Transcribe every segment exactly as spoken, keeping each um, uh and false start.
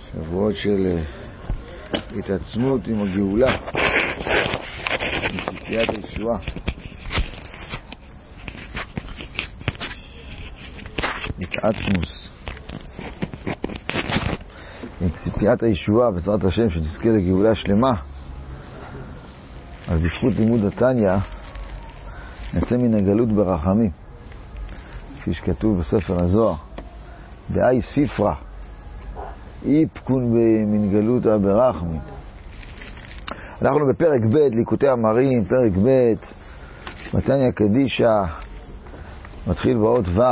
שבועות של התעצמות עם הגאולה, עם ציפיית הישועה. התעצמוס. עם ציפיית הישועה, בעזרת השם, שנזכה לגאולה שלמה. אז בזכות לימוד התניא, נצא מן הגלות ברחמים. כפי שכתוב בספר הזוהר, באי ספרה, איפקון מן גלותא ברחמים. אנחנו בפרק ב' ליקוטי אמרים, פרק ב', בתניא קדישא, מתחיל באות ו'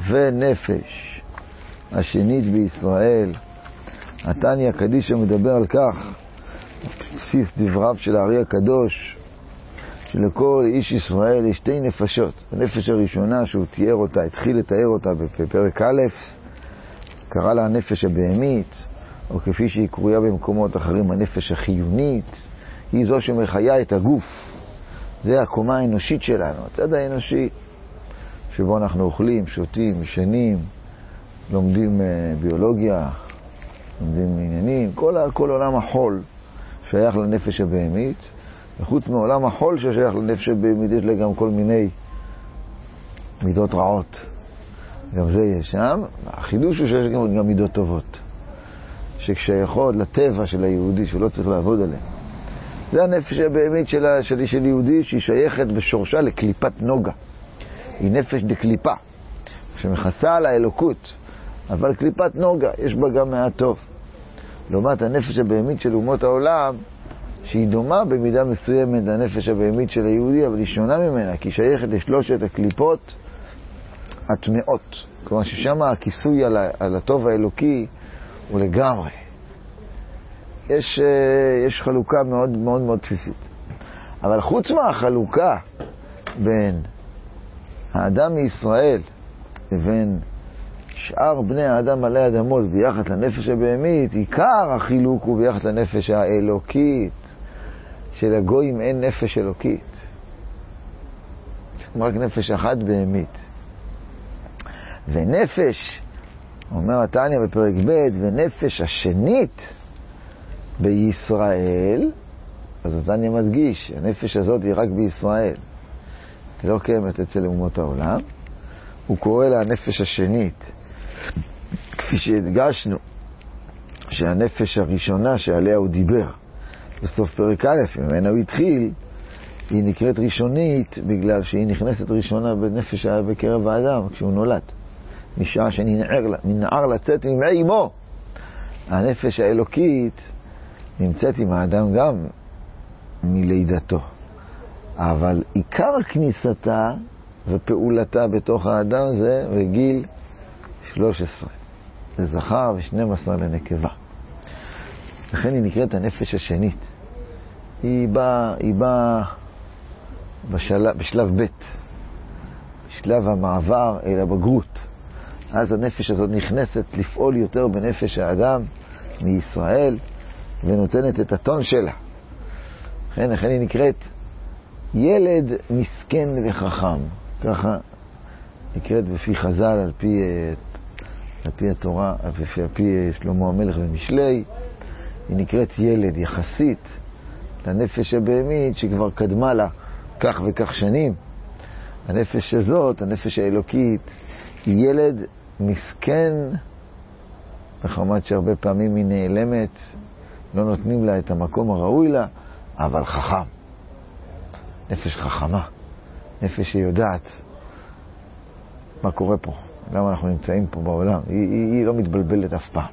ונפש, השנית בישראל. התניא קדישא מדבר על כך, בסיס דבריו של הארי הקדוש, שלכל איש ישראל יש שתי נפשות. הנפש הראשונה שהוא תיאר אותה, התחיל לתאר אותה בפרק א', קרא לה הנפש הבהמית, או כפי שהיא קרויה במקומות אחרים, הנפש החיונית, היא זו שמחיה את הגוף. זה הקומה האנושית שלנו, הצד האנושי, שבו אנחנו אוכלים, שותים, משנים, לומדים ביולוגיה, לומדים עניינים, כל, כל עולם החול שייך לנפש הבהמית, וחוץ מעולם החול ששייך לנפש הבהמית, יש לה גם כל מיני מידות רעות. גם זה יש שם. החידוש הוא שיש גם, גם מידות טובות, ששייכות לטבע של היהודי, שלא צריך לעבוד עליהן. זה הנפש הבהמית של, של, של יהודי, שהיא שייכת בשורשה לקליפת נוגה. היא נפש דקליפה, שמכסה על האלוקות, אבל קליפת נוגה, יש בה גם מעט טוב. לעומת הנפש הבהמית של אומות העולם, שהיא דומה במידה מסוימת לנפש הבהמית של היהודי, אבל היא שונה ממנה, כי היא שייכת לשלושת הקליפות הטמאות. כלומר ששם הכיסוי על, ה, על הטוב האלוקי הוא לגמרי. יש, יש חלוקה מאוד מאוד מאוד בסיסית. אבל חוץ מהחלוקה בין האדם מישראל לבין שאר בני האדם עלי אדמות ביחד לנפש הבהמית, עיקר החילוק הוא ביחד לנפש האלוקית. של הגויים אין נפש אלוקית, רק נפש אחת בהמית. ונפש, אומר התניא בפרק ב', ונפש השנית בישראל, אז התניא מדגיש, הנפש הזאת היא רק בישראל, היא לא קיימת אצל אומות העולם. הוא קורא לה הנפש השנית, כפי שהדגשנו שהנפש הראשונה שעליה הוא דיבר בסוף פרק א', ממנה הוא התחיל, היא נקראת ראשונית בגלל שהיא נכנסת ראשונה בנפש בקרב האדם כשהוא נולד, משעה שננער לצאת ממעי אמו. הנפש האלוקית נמצאת עם האדם גם מלידתו, אבל עיקר כניסתה ופעולתה בתוך האדם זה בגיל שלוש עשרה לזכר ו-שתים עשרה לנקבה. לכן היא נקראת הנפש השנית. היא באה, היא באה בשלב, בשלב ב', בשלב המעבר אל הבגרות. אז הנפש הזאת נכנסת לפעול יותר בנפש האדם מישראל, ונותנת את הטון שלה. לכן, לכן היא נקראת ילד מסכן וחכם. ככה נקראת בפי חז"ל, על פי, על פי התורה, על פי שלמה המלך ומשלי. היא נקראת ילד יחסית לנפש הבהמית שכבר קדמה לה כך וכך שנים. הנפש הזאת, הנפש האלוקית, היא ילד מסכן, בחמת שהרבה פעמים היא נעלמת, לא נותנים לה את המקום הראוי לה, אבל חכם. נפש חכמה, נפש שיודעת מה קורה פה, למה אנחנו נמצאים פה בעולם. היא, היא, היא לא מתבלבלת אף פעם.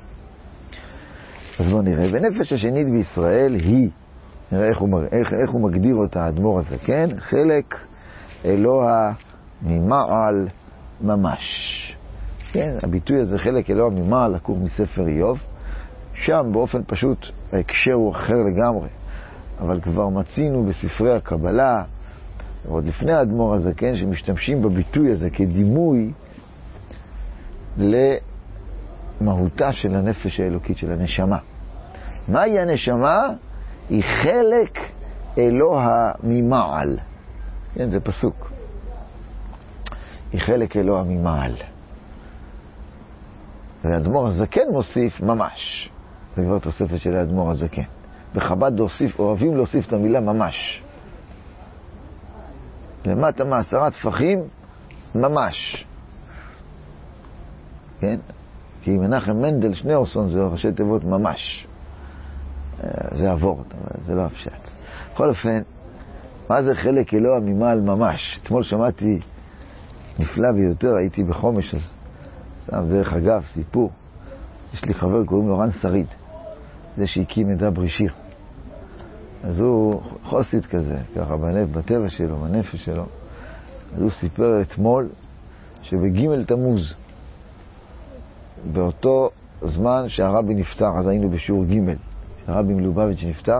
אז בואו נראה. ונפש השנית בישראל היא, נראה איך הוא, איך, איך הוא מגדיר אותה, האדמו"ר הזה, כן? חלק אלוה ממעל ממש. כן, הביטוי הזה, חלק אלוה ממעל, לקור מספר איוב. שם באופן פשוט ההקשר הוא אחר לגמרי. אבל כבר מצינו בספרי הקבלה, עוד לפני האדמו"ר הזה, כן, שמשתמשים בביטוי הזה כדימוי למהותה של הנפש האלוקית, של הנשמה. מהי הנשמה? היא חלק אלוה ממעל. כן, זה פסוק. היא חלק אלוה ממעל. והאדמו"ר הזה כן מוסיף ממש. זה כבר תוספת של האדמו"ר הזקן. בחב"ד להוסיף, אוהבים להוסיף את המילה ממש. למטה מעשרה טפחים, ממש. כן? כי מנחם מנדל שניאורסון זה ראשי תיבות ממש. זה עבור, זה לא הפשט. בכל אופן, מה זה חלק אלוה ממעל ממש? אתמול שמעתי נפלא ביותר, הייתי בחומש, אז סתם דרך אגב, סיפור. יש לי חבר, קוראים לו רן שריד, זה שהקים את דברי שיר. אז הוא חוסית כזה, ככה בנף, בטבע שלו, בנפש שלו. אז הוא סיפר אתמול שבגימל תמוז, באותו זמן שהרבי נפטר, אז היינו בשיעור ג' שהרבי מלובביץ' נפטר,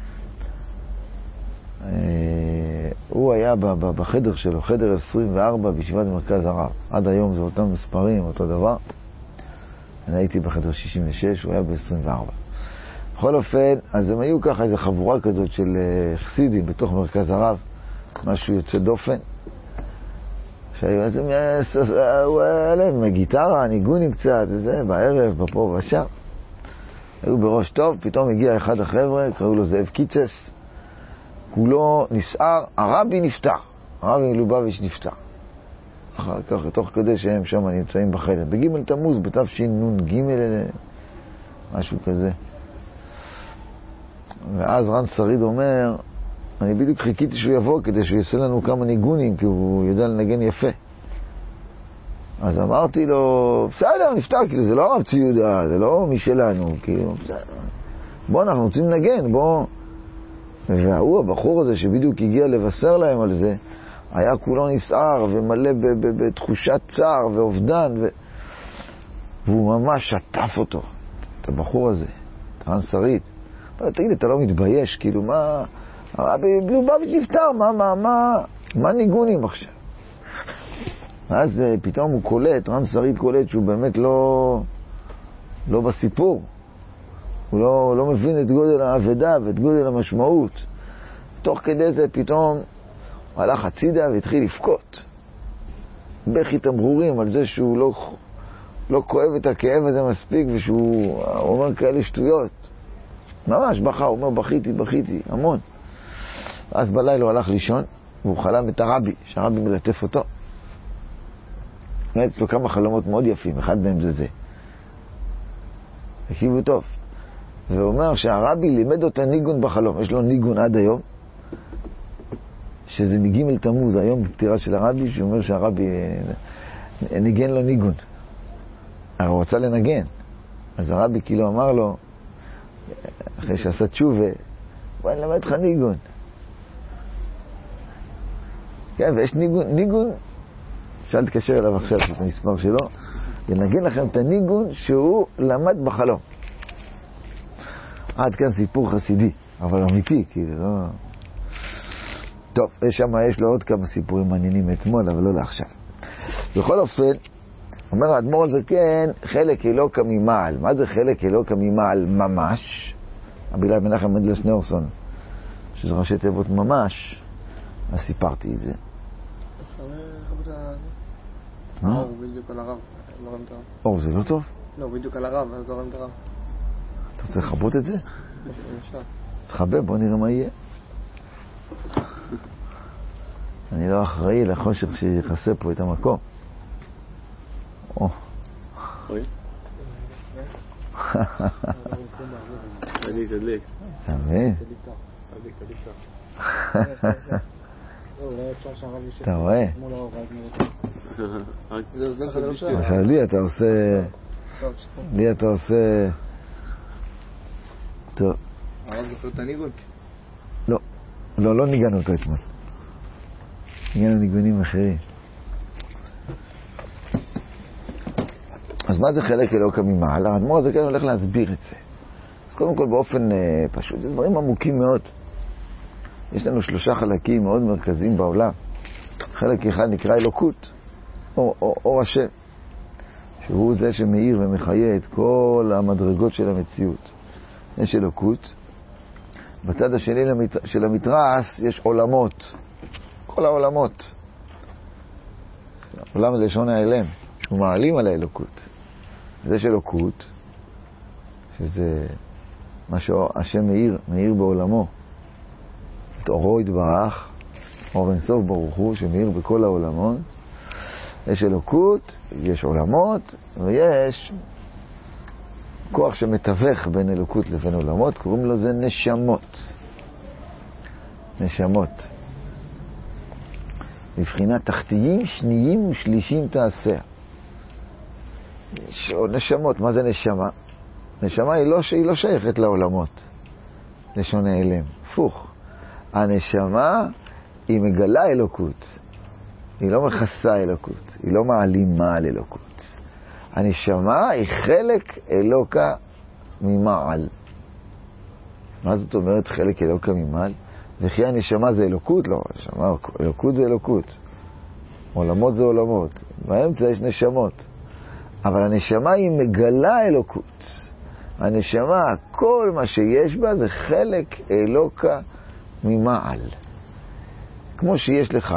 הוא היה בחדר שלו, חדר עשרים וארבע בישיבת מרכז הרב. עד היום זה אותם מספרים, אותו דבר. אני הייתי בחדר שישים ושש, הוא היה ב-עשרים וארבע. בכל אופן, אז הם היו ככה איזו חבורה כזאת של חסידים בתוך מרכז הרב, משהו יוצא דופן. אז הם היה להם גיטרה, ניגונים קצת, וזה, בערב, בפה ובשם. היו בראש טוב, פתאום הגיע אחד החבר'ה, קראו לו זאב קיצס, כולו נסער, הרבי נפטר, הרבי מלובביץ' נפטר. אחר כך, תוך כדי שהם שם נמצאים בחדר. בגימל תמוז, בתשנ"ג, משהו כזה. ואז רן שריד אומר, אני בדיוק חיכיתי שהוא יבוא כדי שהוא יעשה לנו כמה ניגונים, כי הוא יודע לנגן יפה. אז אמרתי לו, בסדר, נפטר, כאילו, זה לא הרב צבי יהודה, זה לא מי שלנו, כאילו, בסדר. בוא, אנחנו רוצים לנגן, בוא. והוא, הבחור הזה שבדיוק הגיע לבשר להם על זה, היה כולו נסער ומלא בתחושת צער ואובדן, ו... והוא ממש שטף אותו, את הבחור הזה, את רן שריד. תגיד, אתה לא מתבייש, כאילו, מה... הרבי מלובביץ' נפטר, מה, מה, מה, מה ניגונים עכשיו? אז פתאום הוא קולט, רן שריד קולט שהוא באמת לא, לא בסיפור. הוא לא, לא מבין את גודל העבודה ואת גודל המשמעות. תוך כדי זה פתאום הוא הלך הצידה והתחיל לבכות. בכי תמרורים על זה שהוא לא, לא כואב את הכאב הזה מספיק, ושהוא אומר כאלה שטויות. ממש בכה, הוא אומר בכיתי, בכיתי, המון. אז בלילה הוא הלך לישון, והוא חלם את הרבי, שהרבי מלטף אותו. יש לו כמה חלומות מאוד יפים, אחד מהם זה זה. תקשיבו טוב. והוא אומר שהרבי לימד אותה ניגון בחלום. יש לו ניגון עד היום, שזה מגימל תמוז, היום בפטירה של הרבי, שהוא אומר שהרבי ניגן לו ניגון. הרי הוא רצה לנגן. אז הרבי כאילו אמר לו, אחרי שעשה תשובה, בוא אני למד לך ניגון. כן, ויש ניגון, ניגון, אפשר להתקשר אליו עכשיו, את המספר שלו, ינגן לכם את הניגון שהוא למד בחלום. עד כאן סיפור חסידי, אבל אמיתי, כאילו, לא... טוב, יש שם, יש לו עוד כמה סיפורים מעניינים אתמול, אבל לא לעכשיו. בכל אופן, אומר האדמו"ר הזקן, חלק אלוקא ממעל. מה זה חלק אלוקא ממעל? ממש. הבילה מנחם מנדל שניאורסון, שזה ראשי תיבות ממש, אז סיפרתי את זה. אור, בדיוק על הרב, לא רמת הרב. אור, זה לא טוב? לא, בדיוק על הרב, אז לא רמת הרב. אתה רוצה לחבות את זה? אפשר. תחבא, בוא נראה מה יהיה. אני לא אחראי לחושך שיחסה פה את המקום. או. אוי. תדליק, תדליק. אתה מבין? תדליק, תדליק. אתה רואה? עכשיו לי אתה עושה... לי אתה עושה... טוב. הרב זוכר את הניגון? לא. לא, לא ניגענו אותו אתמול. ניגענו ניגונים אחרים. אז מה זה חלק אלוקא ממעל? האדמו"ר הזה כן הולך להסביר את זה. אז קודם כל באופן אה, פשוט, זה דברים עמוקים מאוד. יש לנו שלושה חלקים מאוד מרכזיים בעולם. חלק אחד נקרא אלוקות, או, או, או השם, שהוא זה שמאיר ומחיה את כל המדרגות של המציאות. יש אלוקות. בצד השני של המתרס יש עולמות. כל העולמות. עולם זה לשון האלם, שהוא מעלים על האלוקות. אז יש אלוקות, שזה מה שהשם מאיר, מאיר בעולמו. את אורו יתברך, אור אינסוף ברוך הוא, שמאיר בכל העולמות. יש אלוקות, יש עולמות, ויש כוח שמתווך בין אלוקות לבין עולמות, קוראים לו זה נשמות. נשמות. מבחינת תחתיים, שניים ושלישים תעשה. נשמות, מה זה נשמה? נשמה היא לא, היא לא שייכת לעולמות. לשון העלם. הפוך. הנשמה היא מגלה אלוקות. היא לא מכסה אלוקות. היא לא מעלימה על אלוקות. הנשמה היא חלק אלוקה ממעל. מה זאת אומרת חלק אלוקה ממעל? וכי הנשמה זה אלוקות? לא, הנשמה, אלוקות זה אלוקות. עולמות זה עולמות. באמצע יש נשמות. אבל הנשמה היא מגלה אלוקות. הנשמה, כל מה שיש בה זה חלק אלוקה ממעל. כמו שיש לך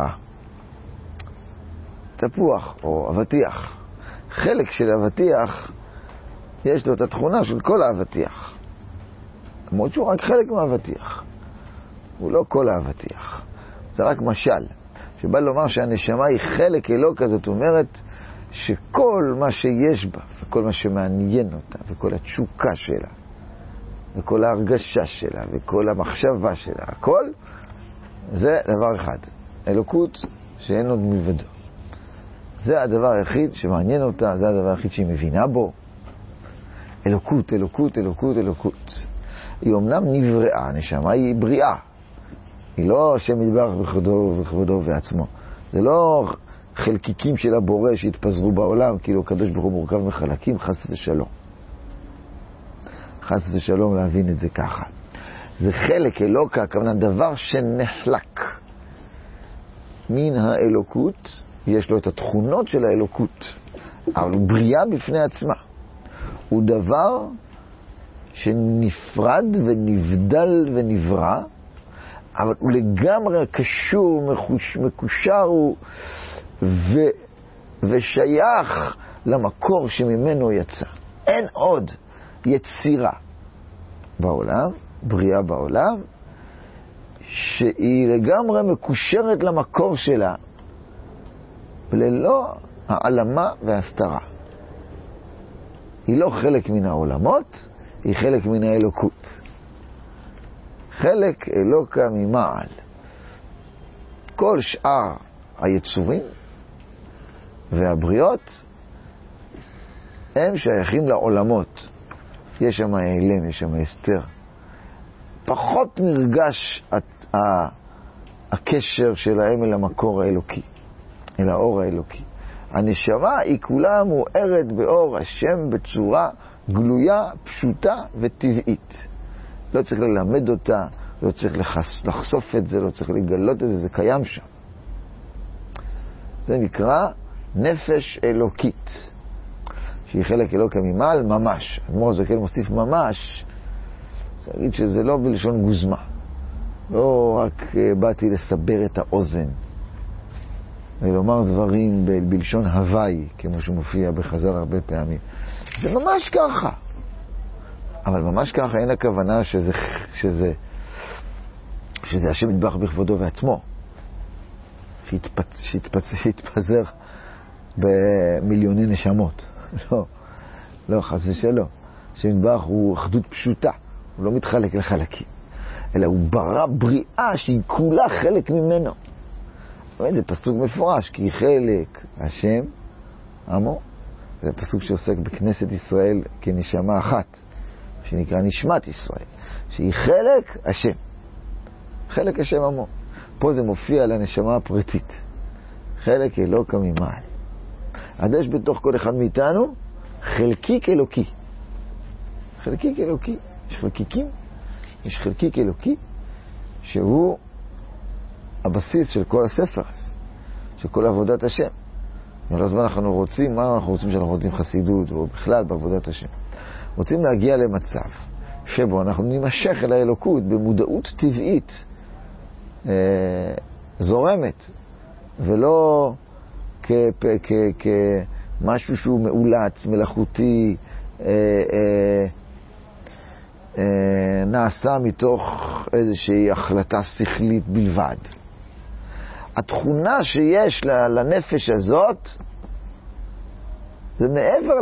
תפוח או אבטיח. חלק של אבטיח יש לו את התכונה של כל האבטיח. למרות שהוא רק חלק מהאבטיח. הוא לא כל האבטיח. זה רק משל. שבא לומר שהנשמה היא חלק אלוקה, זאת אומרת שכל מה שיש בה, וכל מה שמעניין אותה, וכל התשוקה שלה, וכל ההרגשה שלה, וכל המחשבה שלה, הכל, זה דבר אחד. אלוקות שאין עוד מלבדו. זה הדבר היחיד שמעניין אותה, זה הדבר היחיד שהיא מבינה בו. אלוקות, אלוקות, אלוקות, אלוקות. היא אומנם נבראה, הנשמה היא בריאה. היא לא השם יתברך בכבודו וכבודו ועצמו. זה לא חלקיקים של הבורא שהתפזרו בעולם, כאילו הקדוש ברוך הוא מורכב מחלקים, חס ושלום. חס ושלום להבין את זה ככה. זה חלק אלוקה, הכוונה דבר שנחלק. מן האלוקות, יש לו את התכונות של האלוקות, אבל הוא בריאה בפני עצמה. הוא דבר שנפרד ונבדל ונברא, אבל הוא לגמרי קשור, מחוש, מקושר הוא, ו, ושייך למקור שממנו יצא. אין עוד יצירה בעולם, בריאה בעולם, שהיא לגמרי מקושרת למקור שלה, ללא העלמה והסתרה. היא לא חלק מן העולמות, היא חלק מן האלוקות. חלק אלוקה ממעל. כל שאר היצורים והבריות הם שייכים לעולמות. יש שם העלם, יש שם הסתר. פחות נרגש הקשר שלהם אל המקור האלוקי, אל האור האלוקי. הנשמה היא כולה מוארת באור השם בצורה גלויה, פשוטה וטבעית. לא צריך ללמד אותה, לא צריך לחשוף את זה, לא צריך לגלות את זה, זה קיים שם. זה נקרא נפש אלוקית, שהיא חלק אלוקה ממעל ממש. אדמו"ר הזקן מוסיף ממש, צריך להגיד שזה לא בלשון גוזמה. לא רק באתי לסבר את האוזן, ולומר דברים ב- בלשון הוואי, כמו שמופיע בחז"ל הרבה פעמים. זה ממש ככה. אבל ממש ככה אין הכוונה שזה, שזה, שזה השם יתברך בכבודו ועצמו. שיתפצ, שיתפצ, שיתפזר במיליוני נשמות. לא, לא, חס ושלום. השם יתברך הוא אחדות פשוטה. הוא לא מתחלק לחלקים. אלא הוא ברא בריאה שהיא כולה חלק ממנו. זה פסוק מפורש, כי חלק השם עמו. זה פסוק שעוסק בכנסת ישראל כנשמה אחת, שנקרא נשמת ישראל, שהיא חלק השם. חלק השם עמו. פה זה מופיע על הנשמה הפרטית. חלק אלוקה ממעל. עד יש בתוך כל אחד מאיתנו חלקיק אלוקי. חלקיק אלוקי. יש חלקיקים, יש חלקיק אלוקי, שהוא הבסיס של כל הספר הזה, של כל עבודת השם. כל הזמן אנחנו רוצים, מה אנחנו רוצים שאנחנו רוצים חסידות, או בכלל בעבודת השם. רוצים להגיע למצב שבו אנחנו נמשך אל האלוקות במודעות טבעית, אה, זורמת, ולא כמשהו שהוא מאולץ, מלאכותי, אה, אה, נעשה מתוך איזושהי החלטה שכלית בלבד. התכונה שיש לנפש הזאת, זה מעבר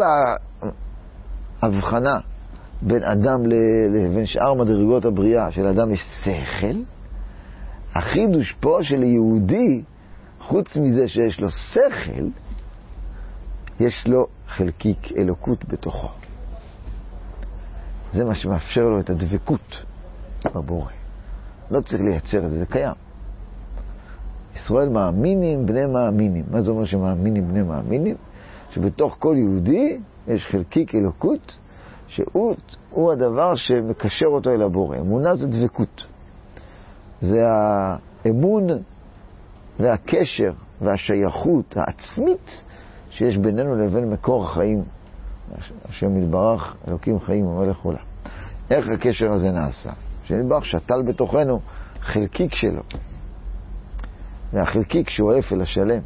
להבחנה בין אדם לבין שאר מדרגות הבריאה. של אדם יש שכל. החידוש פה של יהודי, חוץ מזה שיש לו שכל, יש לו חלקיק אלוקות בתוכו. זה מה שמאפשר לו את הדבקות בבורא. לא צריך לייצר את זה, זה קיים. ישראל מאמינים בני מאמינים. מה זה אומר שמאמינים בני מאמינים? שבתוך כל יהודי יש חלקיק אלוקות, שהוא הוא הדבר שמקשר אותו אל הבורא. אמונה זה דבקות. זה האמון והקשר והשייכות העצמית שיש בינינו לבין מקור החיים. השם יתברך, אלוקים חיים ומלך עולם. איך הקשר הזה נעשה? השם יתברך שתל בתוכנו חלקיק שלו. והחלקיק שואף אל השלם.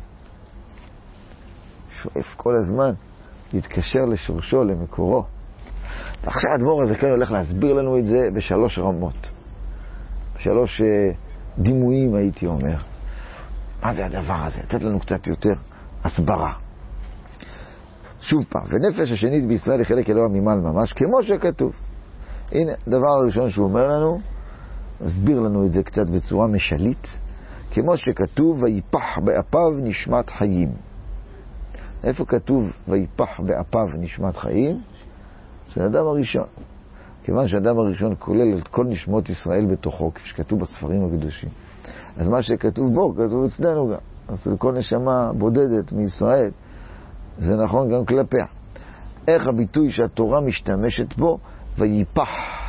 שואף כל הזמן להתקשר לשורשו, למקורו. עכשיו האדמו"ר הזה כן הולך להסביר לנו את זה בשלוש רמות. בשלוש uh, דימויים הייתי אומר. מה זה הדבר הזה? לתת לנו קצת יותר הסברה. שוב פעם, ונפש השנית בישראל היא חלק אלוה ממעל ממש, כמו שכתוב. הנה, דבר הראשון שהוא אומר לנו, מסביר לנו את זה קצת בצורה משלית, כמו שכתוב, ויפח באפיו נשמת חיים. איפה כתוב, ויפח באפיו נשמת חיים? זה האדם הראשון. כיוון שהאדם הראשון כולל את כל נשמות ישראל בתוכו, כפי שכתוב בספרים הקדושים. אז מה שכתוב בו, כתוב אצלנו גם. אז כל נשמה בודדת מישראל, זה נכון גם כלפיה. איך הביטוי שהתורה משתמשת בו, ויפח.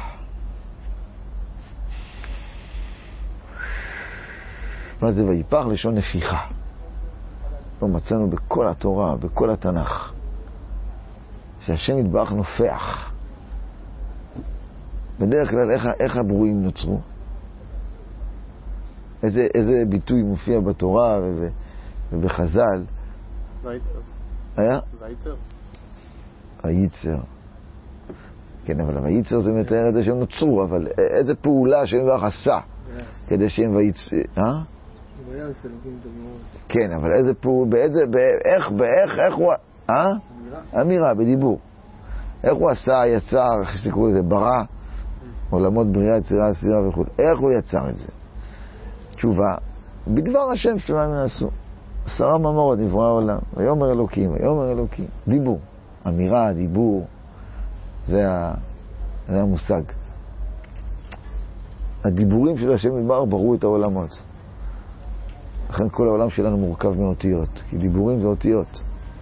מה זה ויפח? לשון נפיחה. לא מצאנו בכל התורה, בכל התנ"ך, שהשם יתברך נופח. בדרך כלל, איך, איך הברואים נוצרו? איזה, איזה ביטוי מופיע בתורה וב, ובחז"ל? וייצר. היה? וייצר. וייצר. כן, אבל הוייצר זה מתאר את זה שהם נוצרו, אבל איזה פעולה שהם כבר עשה כדי שהם וייצר, אה? וייצר, אלוקים דמות. כן, אבל איזה פעולה, באיזה, באיך, באיך, איך הוא, אה? אמירה. אמירה, בדיבור. איך הוא עשה, יצר, איך שתקראו לזה, ברא, עולמות בריאה, יצירה, עשירה וכו'. איך הוא יצר את זה? תשובה, בדבר השם שמיים נעשו. עשרה מאמרות נברא העולם, ויאמר אלוקים, ויאמר אלוקים. דיבור. אמירה, דיבור, זה, ה... זה המושג. הדיבורים של השם יתברך בראו את העולמות. לכן כל העולם שלנו מורכב מאותיות, כי דיבורים זה אותיות.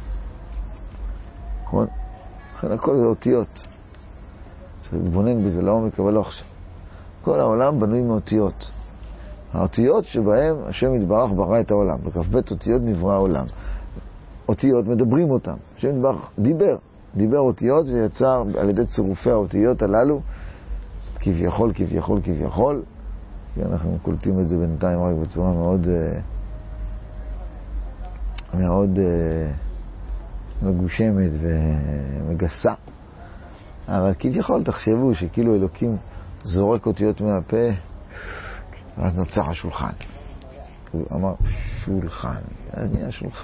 נכון? לכן הכל זה אותיות. צריך להתבונן בזה לעומק, אבל לא עכשיו. כל העולם בנוי מאותיות. האותיות שבהם השם יתברך ברא את העולם. בכ"ב אותיות נברא העולם. אותיות מדברים אותם. השם יתברך דיבר. דיבר אותיות ויצר על ידי צירופי האותיות הללו, כביכול, כביכול, כביכול. כי אנחנו קולטים את זה בינתיים רק בצורה מאוד מאוד מגושמת ומגסה. אבל כביכול תחשבו שכאילו אלוקים זורק אותיות מהפה, אז נוצר השולחן. הוא אמר שולחן, אז נהיה שולחן.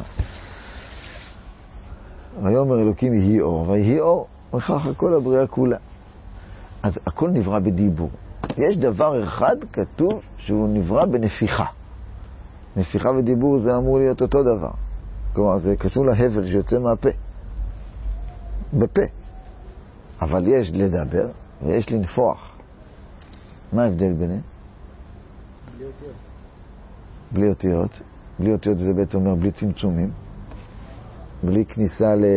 ויאמר אלוקים יהי אור, ויהי אור, וכך כל הבריאה כולה. אז הכל נברא בדיבור. יש דבר אחד כתוב שהוא נברא בנפיחה. נפיחה ודיבור זה אמור להיות אותו דבר. כלומר, זה כתוב להבל שיוצא מהפה. בפה. אבל יש לדבר ויש לנפוח. מה ההבדל ביניהם? בלי אותיות. בלי אותיות. בלי אותיות זה בעצם אומר בלי צמצומים. בלי כניסה ל...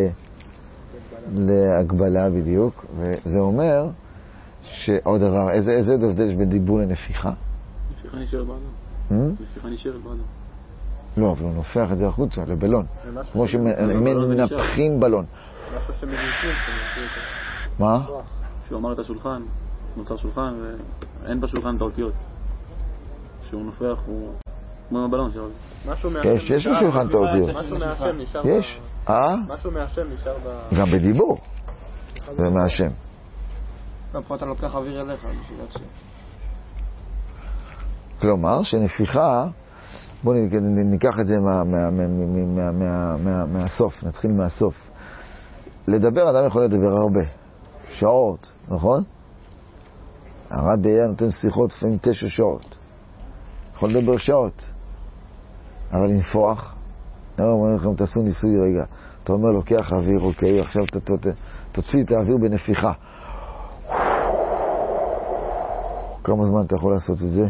להגבלה בדיוק. וזה אומר שעוד דבר, איזה, איזה הבדל יש בין דיבור לנפיחה? נפיחה נשארת באדם. נפיחה נשארת באדם. לא, אבל הוא נופח את זה החוצה, לבלון. כמו שמנפחים בלון. משהו שמגיעים, מה? שהוא אמר את השולחן, נוצר שולחן, ואין בשולחן את האותיות. שהוא נופח, הוא כמו הבלון שלו. יש, יש בשולחן את האותיות. משהו מהשם נשאר. יש? אה? משהו מהשם נשאר ב... גם בדיבור. זה מהשם. ופה אתה לוקח אוויר אליך בשביל להציע. כלומר, שנפיחה, בואו ניקח את זה מה, מה, מה, מה, מה, מה, מהסוף, נתחיל מהסוף. לדבר, אדם יכול לדבר הרבה. שעות, נכון? הרב היה נותן שיחות לפעמים תשע שעות. יכול לדבר שעות. אבל לנפוח, אני אומר לכם, תעשו ניסוי רגע. אתה אומר, לוקח אוויר, אוקיי, עכשיו ת, ת, ת, תוציא את האוויר בנפיחה. כמה זמן אתה יכול לעשות את זה?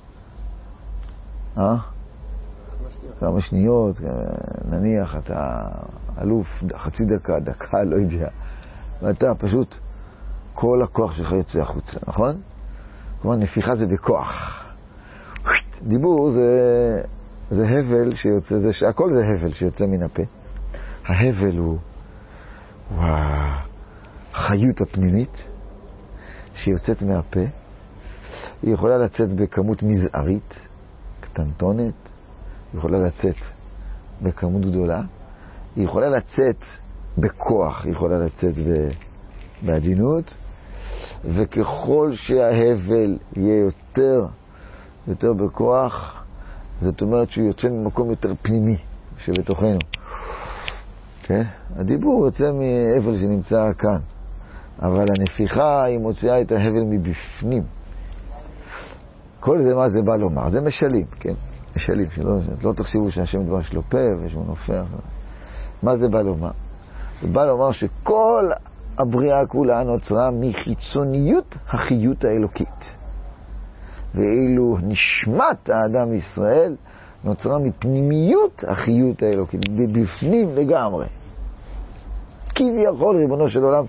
אה? כמה שניות, נניח, אתה אלוף, חצי דקה, דקה, לא יודע. ואתה פשוט, כל הכוח שלך יוצא החוצה, נכון? כלומר, נפיחה זה בכוח. דיבור זה, זה הבל שיוצא, זה, הכל זה הבל שיוצא מן הפה. ההבל הוא, הוא החיות הפנימית שיוצאת מהפה. היא יכולה לצאת בכמות מזערית, קטנטונת, היא יכולה לצאת בכמות גדולה, היא יכולה לצאת בכוח, היא יכולה לצאת בעדינות, וככל שההבל יהיה יותר, יותר בכוח, זאת אומרת שהוא יוצא ממקום יותר פנימי שבתוכנו. כן? הדיבור יוצא מהבל שנמצא כאן, אבל הנפיחה היא מוציאה את ההבל מבפנים. כל זה מה זה בא לומר? זה משלים, כן? משלים, שלא, לא תחשבו שהשם דבר שלו פה ושהוא נופח. מה זה בא לומר? זה בא לומר שכל הבריאה כולה נוצרה מחיצוניות החיות האלוקית. ואילו נשמת האדם ישראל נוצרה מפנימיות החיות האלוקית, בפנים לגמרי. כביכול ריבונו של עולם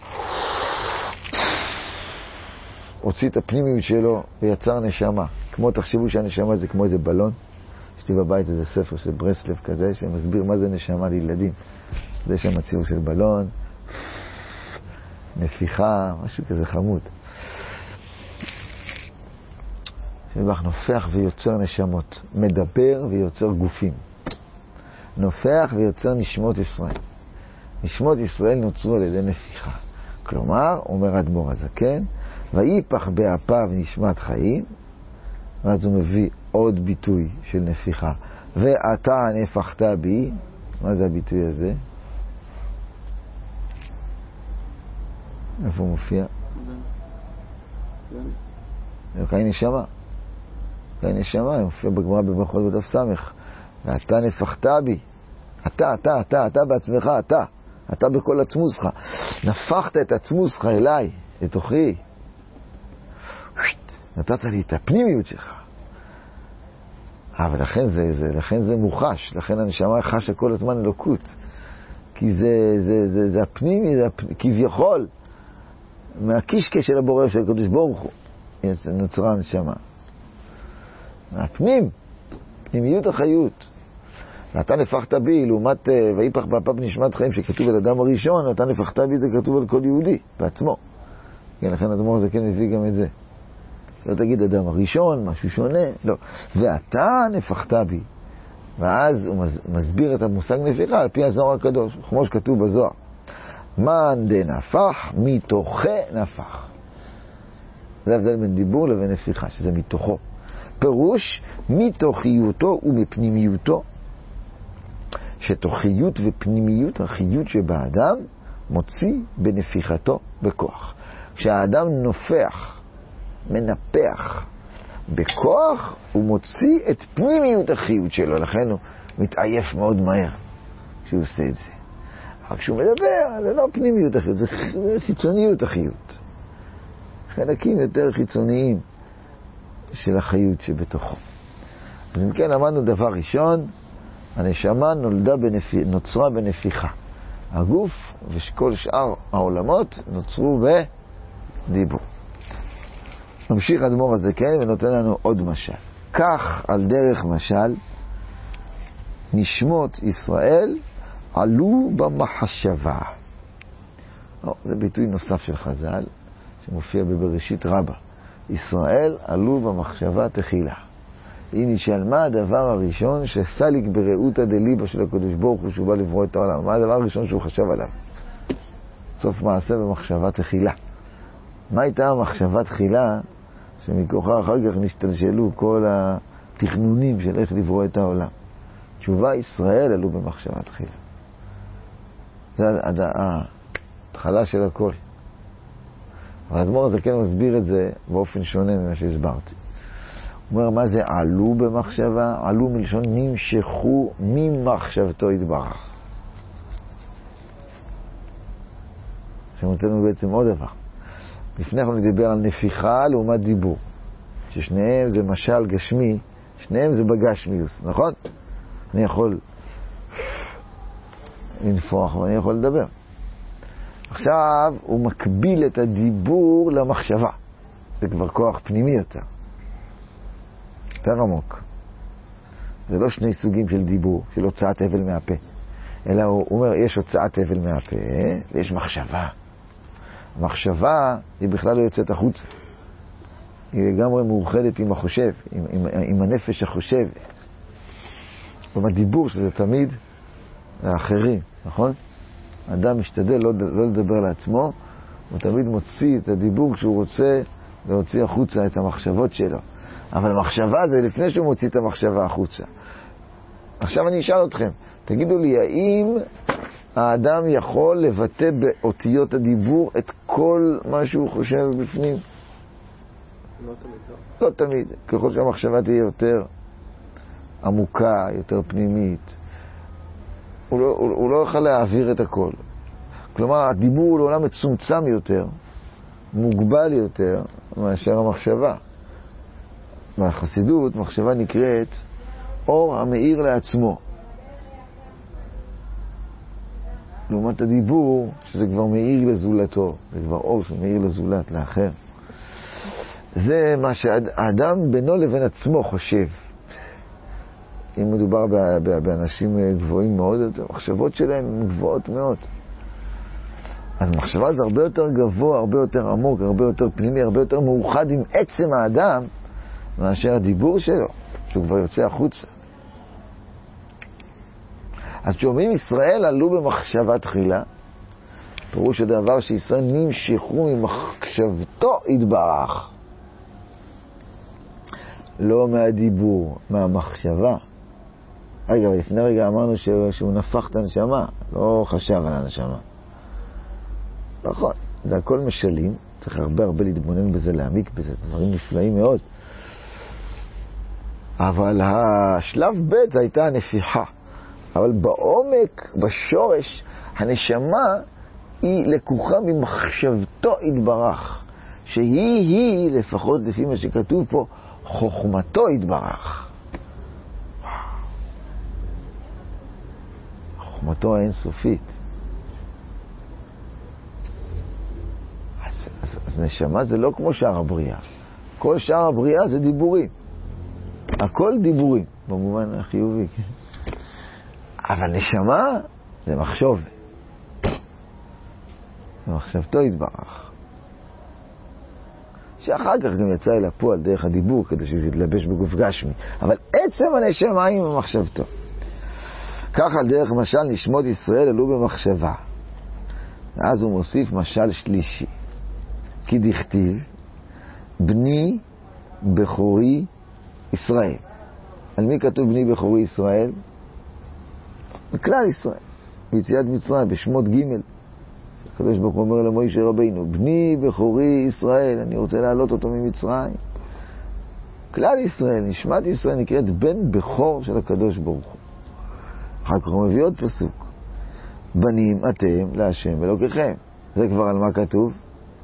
הוציא את הפנימיות שלו ויצר נשמה. כמו תחשבו שהנשמה זה כמו איזה בלון. יש לי בבית איזה ספר של ברסלב כזה שמסביר מה זה נשמה לילדים. זה שם הציור של בלון, נפיחה, משהו כזה חמוד. שבח נופח ויוצר נשמות, מדבר ויוצר גופים. נופח ויוצר נשמות ישראל. נשמות ישראל נוצרו על ידי נפיחה. כלומר, אומר אדמו"ר הזקן, ויפח באפיו נשמת חיים, ואז הוא מביא עוד ביטוי של נפיחה. ואתה נפחת בי, מה זה הביטוי הזה? איפה הוא מופיע? כאן נשמה. כאן נשמה, הוא מופיע בגמרא בברכות בדף סמך. ואתה נפחת בי. אתה, אתה, אתה, אתה בעצמך, אתה. אתה בכל עצמוסך. נפחת את עצמוסך אליי, לתוכי. נתת לי את הפנימיות שלך. אבל לכן זה, זה, לכן זה מוחש, לכן הנשמה חשה כל הזמן אלוקות. כי זה, זה, זה, זה הפנימי, זה הפ... כביכול, מהקישקע של הבורא של הקדוש ברוך הוא, נוצרה הנשמה. מהפנים, פנימיות החיות. ואתה נפחת בי, לעומת ויפח באפיו נשמת חיים, שכתוב על אדם הראשון, ואתה נפחת בי זה כתוב על כל יהודי, בעצמו. כן, לכן אדמו"ר זה כן מביא גם את זה. לא תגיד אדם הראשון, משהו שונה, לא. ואתה נפחת בי. ואז הוא מסביר את המושג נפיחה על פי הזוהר הקדוש, כמו שכתוב בזוהר. מן דנפח, מתוכה נפח. זה הבדל בין דיבור לבין נפיחה, שזה מתוכו. פירוש, מתוכיותו ומפנימיותו, שתוכיות ופנימיות, החיות שבאדם, מוציא בנפיחתו בכוח. כשהאדם נופח, מנפח בכוח, הוא מוציא את פנימיות החיות שלו, לכן הוא מתעייף מאוד מהר כשהוא עושה את זה. אבל כשהוא מדבר, זה לא פנימיות החיות, זה חיצוניות החיות. חלקים יותר חיצוניים של החיות שבתוכו. אז אם כן, למדנו דבר ראשון, הנשמה נולדה בנפ... נוצרה בנפיחה. הגוף וכל שאר העולמות נוצרו בדיבור. ממשיך אדמו"ר הזה כן ונותן לנו עוד משל. כך על דרך משל נשמות ישראל עלו במחשבה. או, זה ביטוי נוסף של חז"ל שמופיע בבראשית רבה. ישראל עלו במחשבה תחילה. היא נשאל מה הדבר הראשון שסליק ברעותא דליבא של הקדוש ברוך הוא שהוא בא לברוא את העולם. מה הדבר הראשון שהוא חשב עליו? סוף מעשה במחשבה תחילה. מה הייתה המחשבה תחילה שמכוחה אחר כך נשתלשלו כל התכנונים של איך לברוא את העולם? תשובה, ישראל עלו במחשבה תחילה. זה ההתחלה של הכל. אבל האדמו"ר הזה כן מסביר את זה באופן שונה ממה שהסברתי. הוא אומר, מה זה עלו במחשבה? עלו מלשון נמשכו ממחשבתו יתברך. שמותנו בעצם עוד דבר. לפני אנחנו נדבר על נפיחה לעומת דיבור. ששניהם זה משל גשמי, שניהם זה בגשמיוס, נכון? אני יכול לנפוח ואני יכול לדבר. עכשיו הוא מקביל את הדיבור למחשבה. זה כבר כוח פנימי יותר. יותר עמוק. זה לא שני סוגים של דיבור, של הוצאת הבל מהפה. אלא הוא אומר, יש הוצאת הבל מהפה, ויש מחשבה. מחשבה היא בכלל לא יוצאת החוצה. היא לגמרי מאוחדת עם החושב, עם, עם, עם הנפש החושב. כלומר, דיבור שזה תמיד האחרים, נכון? האדם משתדל לא, לא לדבר לעצמו, הוא תמיד מוציא את הדיבור כשהוא רוצה להוציא החוצה את המחשבות שלו. אבל המחשבה זה לפני שהוא מוציא את המחשבה החוצה. עכשיו אני אשאל אתכם, תגידו לי, האם האדם יכול לבטא באותיות הדיבור את כל מה שהוא חושב בפנים? לא תמיד, לא. לא תמיד. ככל שהמחשבה תהיה יותר עמוקה, יותר פנימית, הוא לא, הוא, הוא לא יוכל להעביר את הכל. כלומר, הדיבור הוא לעולם מצומצם יותר, מוגבל יותר, מאשר המחשבה. בחסידות, מחשבה נקראת אור המאיר לעצמו. לעומת הדיבור, שזה כבר מאיר לזולתו, זה כבר אור שמאיר לזולת, לאחר. זה מה שהאדם בינו לבין עצמו חושב. אם מדובר באנשים גבוהים מאוד, אז המחשבות שלהם הן גבוהות מאוד. אז מחשבה זה הרבה יותר גבוה, הרבה יותר עמוק, הרבה יותר פנימי, הרבה יותר מאוחד עם עצם האדם, מאשר הדיבור שלו, שהוא כבר יוצא החוצה. אז כשאומרים ישראל עלו במחשבה תחילה, פירוש הדבר שישראל נמשכו ממחשבתו יתברך. לא מהדיבור, מהמחשבה. רגע, לפני רגע אמרנו שהוא נפח את הנשמה, לא חשב על הנשמה. נכון, זה הכל משלים, צריך הרבה הרבה להתבונן בזה, להעמיק בזה, דברים נפלאים מאוד. אבל השלב ב' זה הייתה הנפיחה. אבל בעומק, בשורש, הנשמה היא לקוחה ממחשבתו יתברך. שהיא, היא, לפחות לפי מה שכתוב פה, חוכמתו יתברך. חוכמתו האינסופית. אז, אז, אז נשמה זה לא כמו שאר הבריאה. כל שאר הבריאה זה דיבורים. הכל דיבורים, במובן החיובי. אבל נשמה זה מחשוב. זה מחשבתו יתברך. שאחר כך גם יצא אל הפועל דרך הדיבור, כדי שזה יתלבש בגוף גשמי. אבל עצם הנשמה היא במחשבתו. ככה על דרך משל נשמות ישראל עלו במחשבה. ואז הוא מוסיף משל שלישי. כי דכתיב, בני בכורי ישראל. על מי כתוב בני בכורי ישראל? בכלל ישראל. ביציאת מצרים, בשמות ג' הקדוש ברוך הוא אומר למוישה רבינו, בני בכורי ישראל, אני רוצה להעלות אותו ממצרים. כלל ישראל, נשמת ישראל נקראת בן בכור של הקדוש ברוך הוא. אחר כך הוא מביא עוד פסוק. בנים אתם להשם ולוקחם. זה כבר על מה כתוב?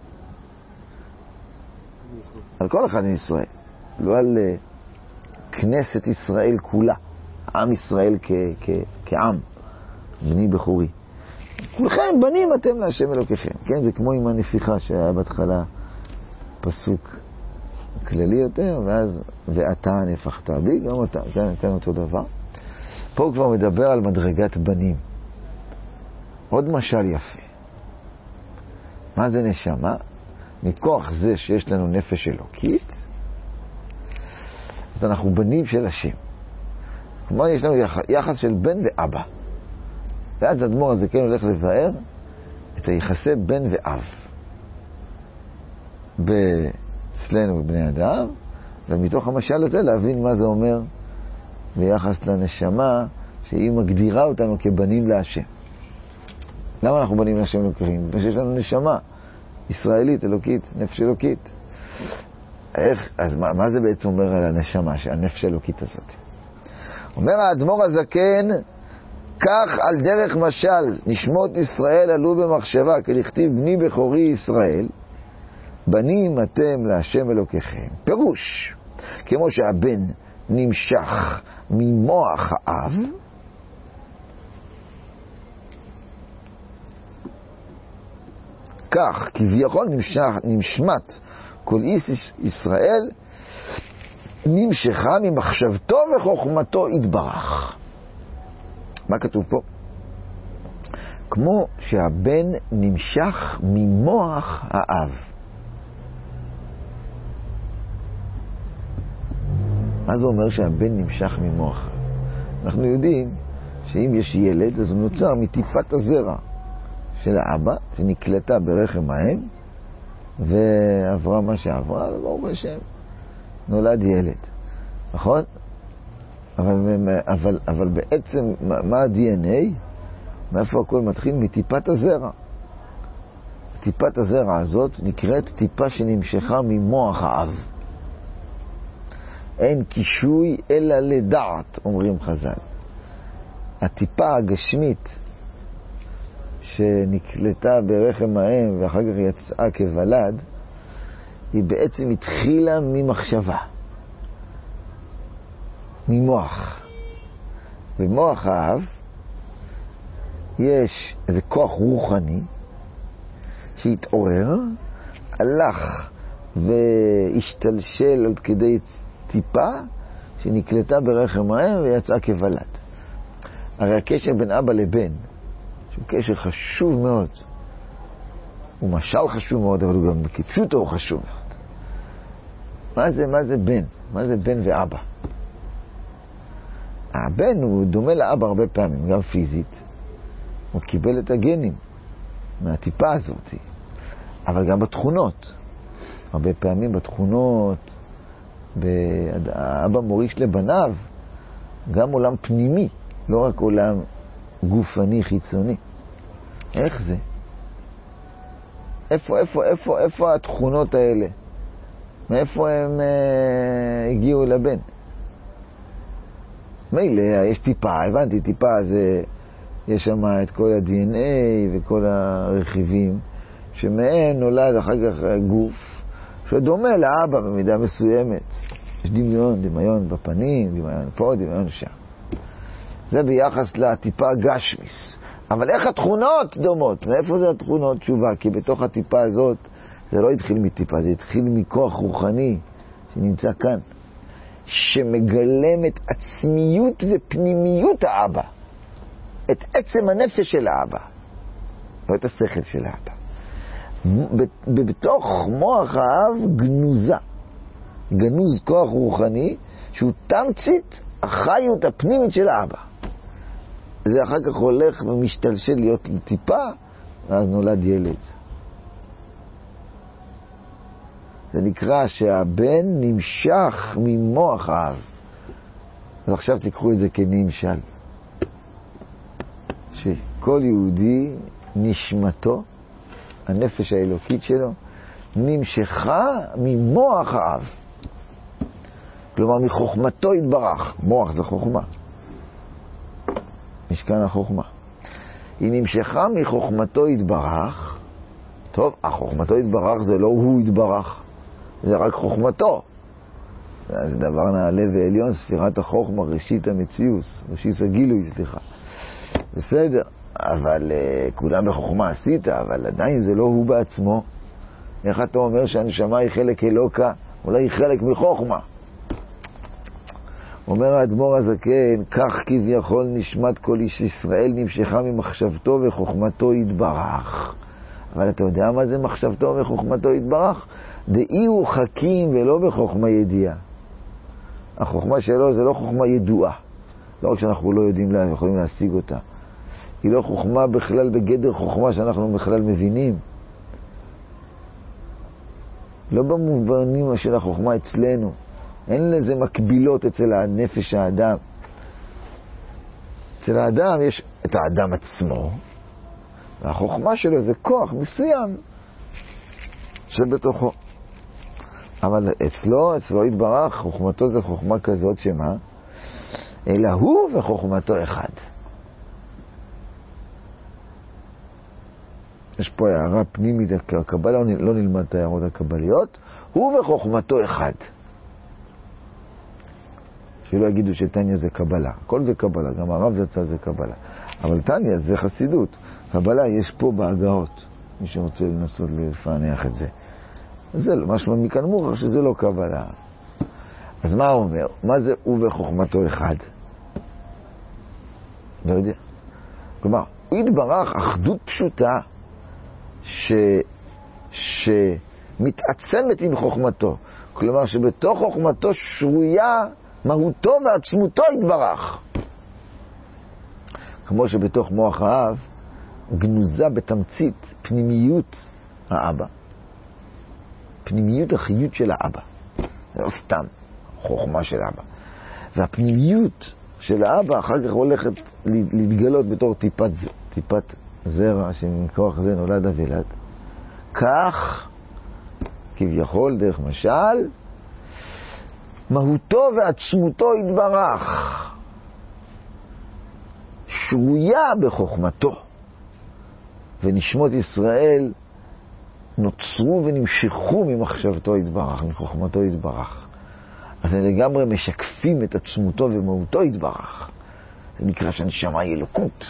על כל אחד מישראל. לא על כנסת ישראל כולה. עם ישראל כ- כ- כעם. בני בכורי. כולכם בנים אתם להשם אלוקיכם. כן, זה כמו עם הנפיחה שהיה בהתחלה פסוק כללי יותר, ואז ואתה נפחת בי, גם אתה, כן, כן אותו דבר. פה הוא כבר מדבר על מדרגת בנים. עוד משל יפה. מה זה נשמה? מכוח זה שיש לנו נפש אלוקית, אז אנחנו בנים של השם. כלומר, יש לנו יחס, יחס של בן ואבא. ואז האדמו"ר הזה כן הולך לבאר את היחסי בן ואב. אצלנו בבני אדם, ומתוך המשל הזה להבין מה זה אומר ביחס לנשמה שהיא מגדירה אותנו כבנים להשם. למה אנחנו בנים להשם אלוקים? שיש לנו נשמה ישראלית, אלוקית, נפש אלוקית. איך, אז מה, מה זה בעצם אומר על הנשמה, הנפש האלוקית הזאת? אומר האדמו"ר הזקן, כך על דרך משל נשמות ישראל עלו במחשבה, כלכתיב בני בכורי ישראל, בנים אתם להשם אלוקיכם. פירוש, כמו שהבן נמשך ממוח האב, כך כביכול נמשך, נשמת כל איש ישראל נמשכה ממחשבתו וחוכמתו יתברך. מה כתוב פה? כמו שהבן נמשך ממוח האב. מה זה אומר שהבן נמשך ממוח? אנחנו יודעים שאם יש ילד, אז הוא נוצר מטיפת הזרע של האבא, שנקלטה ברחם האם, ועברה מה שעברה, וברוך השם, נולד ילד. נכון? אבל, אבל, אבל בעצם, מה ה-די אן איי? מאיפה הכל מתחיל? מטיפת הזרע. טיפת הזרע הזאת נקראת טיפה שנמשכה ממוח האב. אין קישוי אלא לדעת, אומרים חז"ל. הטיפה הגשמית שנקלטה ברחם האם ואחר כך יצאה כוולד, היא בעצם התחילה ממחשבה, ממוח. במוח האב יש איזה כוח רוחני שהתעורר, הלך והשתלשל עד כדי טיפה שנקלטה ברחם האם ויצאה כוולד. הרי הקשר בין אבא לבן, שהוא קשר חשוב מאוד, הוא משל חשוב מאוד, אבל הוא גם כפשוטו הוא חשוב מאוד. מה זה, מה זה בן? מה זה בן ואבא? הבן הוא דומה לאבא הרבה פעמים, גם פיזית. הוא קיבל את הגנים מהטיפה הזאת, אבל גם בתכונות. הרבה פעמים בתכונות, האבא מוריש לבניו גם עולם פנימי, לא רק עולם גופני חיצוני. איך זה? איפה, איפה, איפה, איפה התכונות האלה? מאיפה הם אה, הגיעו לבן? מילא, יש טיפה, הבנתי, טיפה זה, יש שם את כל ה-די אן איי וכל הרכיבים, שמהם נולד אחר כך גוף, שדומה לאבא במידה מסוימת. יש דמיון, דמיון בפנים, דמיון פה, דמיון שם. זה ביחס לטיפה גשמיס. אבל איך התכונות דומות? מאיפה זה התכונות? תשובה, כי בתוך הטיפה הזאת זה לא התחיל מטיפה, זה התחיל מכוח רוחני שנמצא כאן, שמגלם את עצמיות ופנימיות האבא, את עצם הנפש של האבא, לא את השכל של האבא. בתוך מוח האב גנוזה, גנוז כוח רוחני שהוא תמצית החיות הפנימית של האבא. זה אחר כך הולך ומשתלשל להיות טיפה, ואז נולד ילד. זה נקרא שהבן נמשך ממוח האב. אז עכשיו תיקחו את זה כנמשל. שכל יהודי נשמתו, הנפש האלוקית שלו, נמשכה ממוח האב. כלומר, מחוכמתו יתברך. מוח זה חוכמה. משכן החוכמה. היא נמשכה מחוכמתו יתברך. טוב, החוכמתו יתברך זה לא הוא יתברך. זה רק חוכמתו. זה דבר נעלה ועליון, ספירת החוכמה, ראשית המציאוס, ראשית הגילוי, סליחה. בסדר, אבל uh, כולם בחוכמה עשית, אבל עדיין זה לא הוא בעצמו. איך אתה אומר שהנשמה היא חלק אלוקה? אולי היא חלק מחוכמה. אומר האדמו"ר הזקן, כך כביכול נשמת כל איש ישראל נמשכה ממחשבתו וחוכמתו יתברך. אבל אתה יודע מה זה מחשבתו וחוכמתו יתברך? דאי הוא חכים ולא בחוכמה ידיעה. החוכמה שלו זה לא חוכמה ידועה. לא רק שאנחנו לא יודעים לה, יכולים להשיג אותה. היא לא חוכמה בכלל בגדר חוכמה שאנחנו בכלל מבינים. לא במובנים של החוכמה אצלנו. אין לזה מקבילות אצל הנפש האדם. אצל האדם יש את האדם עצמו, והחוכמה שלו זה כוח מסוים שבתוכו. אבל אצלו, אצלו יתברך, חוכמתו זה חוכמה כזאת שמה? אלא הוא וחוכמתו אחד. יש פה הערה פנימית, הקבלה לא נלמד את הערות הקבליות, הוא וחוכמתו אחד. שלא יגידו שטניה זה קבלה. כל זה קבלה, גם הרב יצא זה קבלה. אבל טניה זה חסידות. קבלה יש פה בהגאות. מי שרוצה לנסות לפענח את זה. זה משמע מכאן מוכח שזה לא קבלה. אז מה הוא אומר? מה זה הוא וחוכמתו אחד? לא יודע. כלומר, הוא יתברך אחדות פשוטה ש... שמתעצמת עם חוכמתו. כלומר, שבתוך חוכמתו שרויה מהותו ועצמותו יתברך. כמו שבתוך מוח האב גנוזה בתמצית פנימיות האבא. פנימיות החיות של האבא. זה לא סתם חוכמה של האבא. והפנימיות של האבא אחר כך הולכת להתגלות בתור טיפת, טיפת זרע שמכוח זה נולד הוולד. כך, כביכול דרך משל, מהותו ועצמותו יתברך. שרויה בחוכמתו. ונשמות ישראל נוצרו ונמשכו ממחשבתו יתברך, מחוכמתו יתברך. אז הם לגמרי משקפים את עצמותו ומהותו יתברך. זה נקרא שהנשמה היא אלוקות.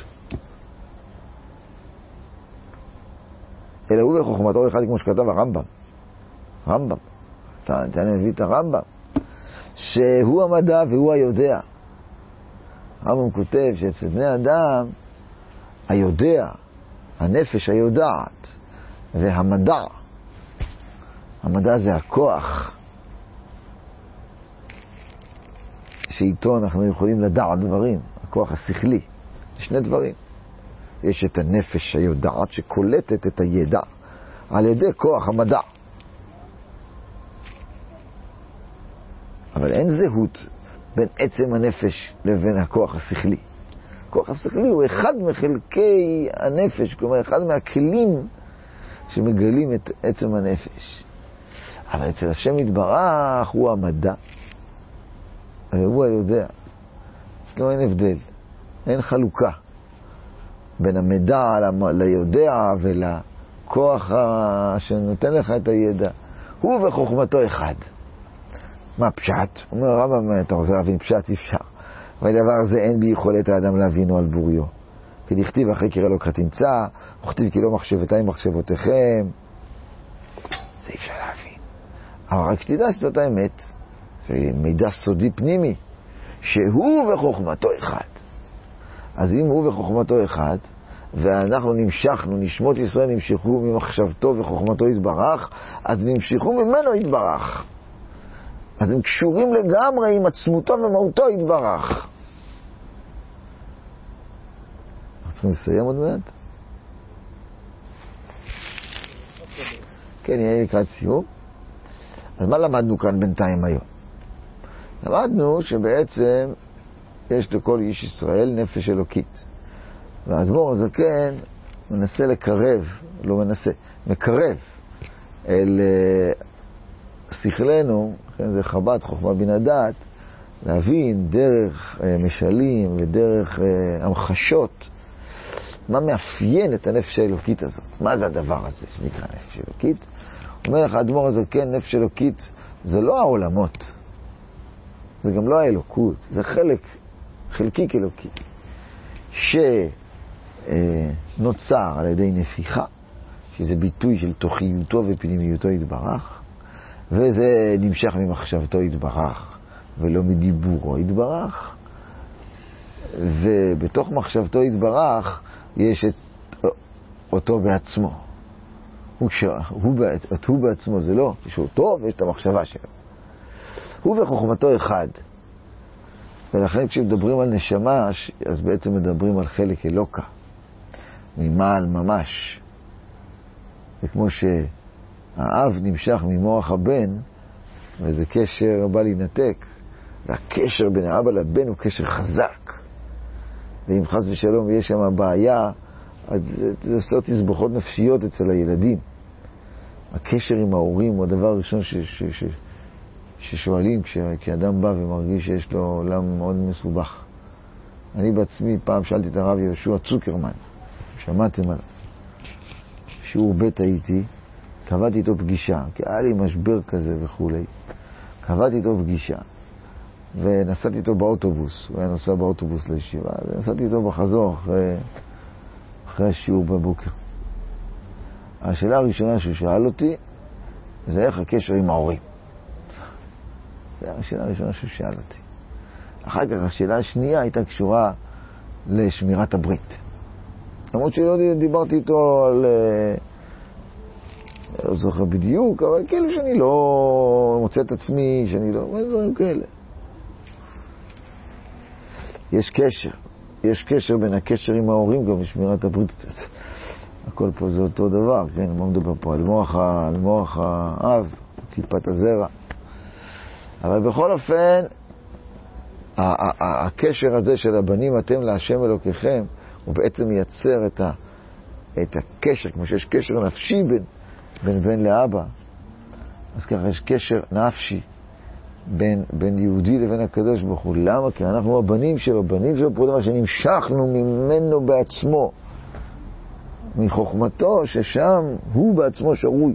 אלא הוא וחוכמתו אחד, כמו שכתב הרמב"ם. רמב"ם. אתה מביא את הרמב"ם. שהוא המדע והוא היודע. הרמב"ם כותב שאצל בני אדם היודע, הנפש היודעת, והמדע, המדע זה הכוח שאיתו אנחנו יכולים לדעת דברים, הכוח השכלי. זה שני דברים. יש את הנפש היודעת שקולטת את הידע על ידי כוח המדע. אבל אין זהות בין עצם הנפש לבין הכוח השכלי. הכוח השכלי הוא אחד מחלקי הנפש, כלומר אחד מהכלים שמגלים את עצם הנפש. אבל אצל השם יתברך הוא המדע, והוא היודע. אצלו אין הבדל, אין חלוקה בין המדע ליודע ולכוח שנותן לך את הידע. הוא וחוכמתו אחד. מה פשט? אומר הרמב"ם, אתה רוצה להבין פשט? אפשר. והדבר הזה אין בי יכולת האדם להבינו על בוריו. כי דכתיב אחרי קרא אלוקה תמצא, וכתיב כי לא מחשבותיי מחשבותיכם. זה אפשר להבין. אבל רק שתדע שזאת האמת, זה מידע סודי פנימי, שהוא וחוכמתו אחד. אז אם הוא וחוכמתו אחד, ואנחנו נמשכנו, נשמות ישראל נמשכו ממחשבתו וחוכמתו יתברך, אז נמשכו ממנו יתברך. אז הם קשורים לגמרי עם עצמותו ומהותו יתברך. צריכים לסיים עוד מעט? כן, יהיה לקראת סיום. אז מה למדנו כאן בינתיים היום? למדנו שבעצם יש לכל איש ישראל נפש אלוקית. והאדמו"ר הזקן מנסה לקרב, לא מנסה, מקרב אל שכלנו, כן, זה חב"ד, חוכמה בינה דעת, להבין דרך משלים ודרך המחשות, מה מאפיין את הנפש האלוקית הזאת. מה זה הדבר הזה שנקרא נפש אלוקית? אומר לך, האדמו"ר הזקן, נפש אלוקית זה לא העולמות, זה גם לא האלוקות, זה חלק, חלקיק אלוקי, שנוצר על ידי נפיחה, שזה ביטוי של תוכיותו ופנימיותו יתברך, וזה נמשך ממחשבתו יתברך, ולא מדיבורו יתברך, ובתוך מחשבתו יתברך יש את אותו בעצמו. הוא, הוא, את הוא בעצמו זה לא, יש אותו ויש את המחשבה שלו. הוא וחוכמתו אחד. ולכן כשמדברים על נשמה, אז בעצם מדברים על חלק אלוקה, ממעל ממש. וכמו האב נמשך ממוח הבן, וזה קשר בא להינתק. והקשר בין האבא לבן הוא קשר חזק. ואם חס ושלום יש שם בעיה, אז זה עושה תסבוכות נפשיות אצל הילדים. הקשר עם ההורים הוא הדבר הראשון ש, ש, ש, ששואלים כש, כשאדם בא ומרגיש שיש לו עולם מאוד מסובך. אני בעצמי פעם שאלתי את הרב יהושע צוקרמן, שמעתם עליו. שיעור בית הייתי, קבעתי איתו פגישה, כי היה לי משבר כזה וכו'. קבעתי איתו פגישה, ונסעתי איתו באוטובוס, הוא היה נוסע באוטובוס לישיבה, ונסעתי איתו בחזור אחרי, אחרי השיעור בבוקר. השאלה הראשונה שהוא שאל אותי, זה איך הקשר עם ההורים. זו השאלה הראשונה שהוא שאל אותי. אחר כך השאלה השנייה הייתה קשורה לשמירת הברית. למרות שלא דיברתי איתו על... לא זוכר בדיוק, אבל כאילו שאני לא מוצא את עצמי, שאני לא... מה דברים כאלה? יש קשר. יש קשר בין הקשר עם ההורים גם לשמירת הברית קצת. הכל פה זה אותו דבר, כן? מה מדבר פה? על מוח, על מוח האב, טיפת הזרע. אבל בכל אופן, הקשר הזה של הבנים אתם להשם אלוקיכם, הוא בעצם מייצר את, ה, את הקשר, כמו שיש קשר נפשי בין, בין בן לאבא. אז ככה יש קשר נפשי בין, בין יהודי לבין הקדוש ברוך הוא. למה? כי אנחנו הבנים שלו, בנים שלו פה דבר שנמשכנו ממנו בעצמו. מחוכמתו ששם הוא בעצמו שרוי.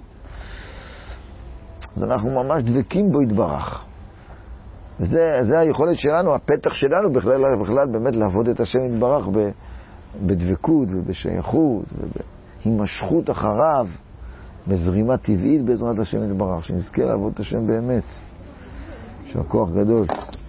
אז אנחנו ממש דבקים בו יתברך. וזה זה היכולת שלנו, הפתח שלנו בכלל, בכלל באמת לעבוד את השם יתברך בדבקות ובשייכות ובהימשכות אחריו, בזרימה טבעית בעזרת השם יתברך, שנזכה לעבוד את השם באמת. שהכוח גדול.